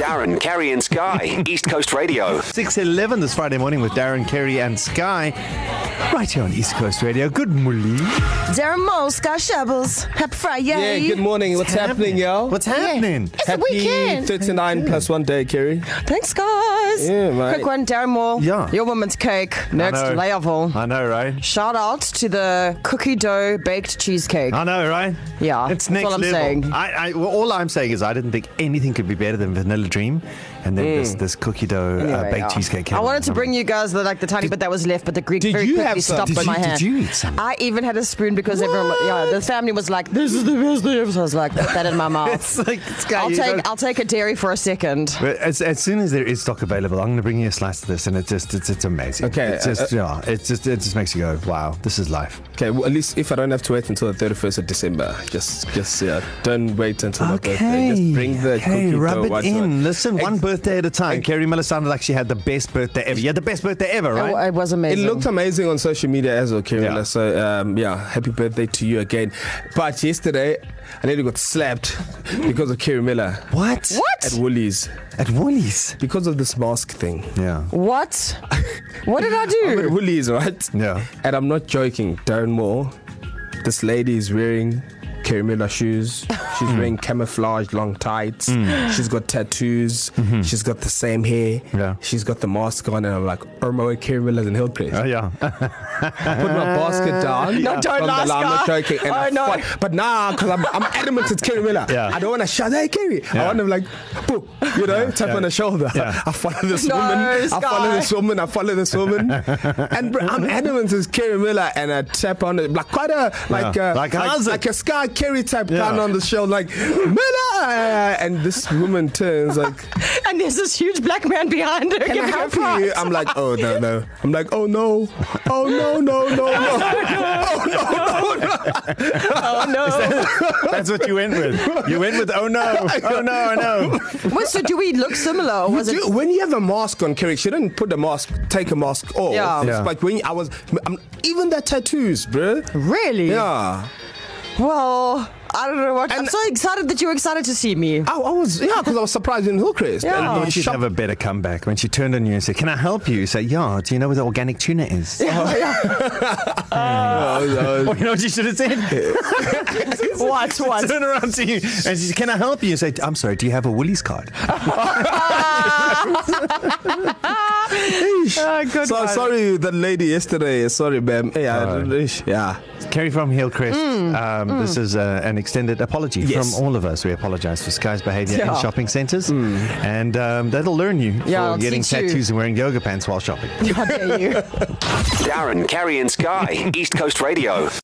Darren, Kerry and Sky, East Coast Radio. 6:11 this Friday morning with Darren, Kerry and Sky. Right here on East Coast Radio. Good morning. Darren Moe, Sky Shabbles. Happy Friday. Yeah, good morning. What's happening, y'all? What's happening? It's the weekend. 39 plus 1 day, Kerry. Thanks, guys. Yeah, mate. Quick one, Darren Moore. Yeah. Your woman's cake. Next know. level. I know, right? Shout out to the cookie dough baked cheesecake. I know, right? Yeah, It's that's next all I'm level. saying. Well, all I'm saying is I didn't think anything could be better than Vanilla Dream, and then this cookie dough Anyway, baked yeah. cheesecake. came I wanted out. to bring you guys the tiny bit that was left, but the Greek Did very you quickly have some? stopped Did on my hand. Did you eat some? I even had a spoon because everyone, the family was like, "This is the best thing ever." So I was like, "Put that in my mouth." It's like I'll take a dairy for a second. But as soon as there is stock available, I'm going to bring you a slice of this, and it's amazing. Okay, it's just it just makes you go, wow, this is life. Okay, well, at least if I don't have to wait until the 31st of December, just don't wait until my birthday. Just bring the cookie rub dough. it in. Listen, one birthday at a time. Kerry Miller sounded like she had the best birthday ever. You had the best birthday ever, right? It was amazing. It looked amazing on social media as well, Kerry. Yeah. So, happy birthday to you again. But yesterday, I nearly got slapped because of Kerry Miller. What? At Woolies. At Woolies? Because of this mask thing. Yeah. What? What did I I'm do? at Woolies, right? Yeah. And I'm not joking, Darren Moore. This lady is wearing Kerry Miller shoes. She's wearing camouflage long tights. She's got tattoos. She's got the same hair. Yeah. She's got the mask on, and I'm like, Irma Kerry Miller's in Hillcrest. Oh, yeah. I put my basket down. No, don't from lie, the line. I'm not Sky. joking. And Oh, I no. fought. But nah, because I'm adamant it's Kerry Miller. Yeah. I don't want to shout, hey, Kerry. I want to like, boom, tap on the shoulder. Yeah. I follow this No, woman. Sky. I follow this woman. And bro, I'm adamant it's Kerry Miller, and I tap on it like quite a like a Sky Kerry type kind on the show, like Miller. And this woman turns like, And there's this huge black man behind her. can I giving her help prize. you? I'm like, oh no. I'm like, oh no. Oh no. Oh no! That's what you went with. You went with, oh no, I know. Wait, so do we look similar? Or was it? When you have a mask on, Kerry, she didn't take a mask off. Yeah. It's like when even the tattoos, bro. Really? Yeah. Well, I don't know what. I'm And- so excited that you're excited to see me. I was, because I was surprised in Hillcrest. Yeah. And I the thought she'd shop- have a better comeback when she turned on you and said, can I help you? You say, yeah, do you know where the organic tuna is? Or you know what you should have said? What? Turn around to you and she said, can I help you? You say, I'm sorry, do you have a Woolies card? Good So one. sorry, that lady yesterday. Sorry, ma'am. Yeah. Kerry from Hillcrest, this is an extended apology Yes. from all of us. We apologise for Sky's behaviour in Yeah. shopping centres, and that'll learn you Yeah, for I'll getting teach you. tattoos and wearing yoga pants while shopping. How dare you? Darren, Kerry and Sky, East Coast Radio.